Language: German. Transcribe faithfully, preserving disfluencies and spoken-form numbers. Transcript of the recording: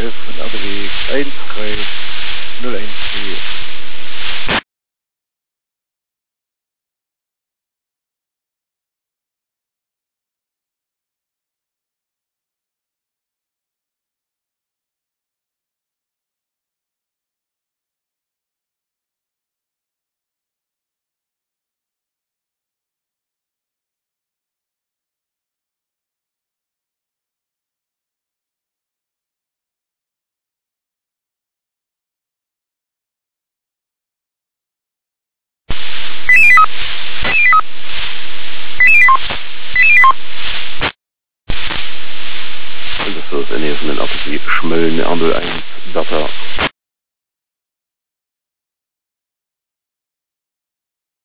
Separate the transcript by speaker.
Speaker 1: elf von R W eins drei null eins vier.
Speaker 2: Und das ist in der N R T C Schmölln R null eins Data.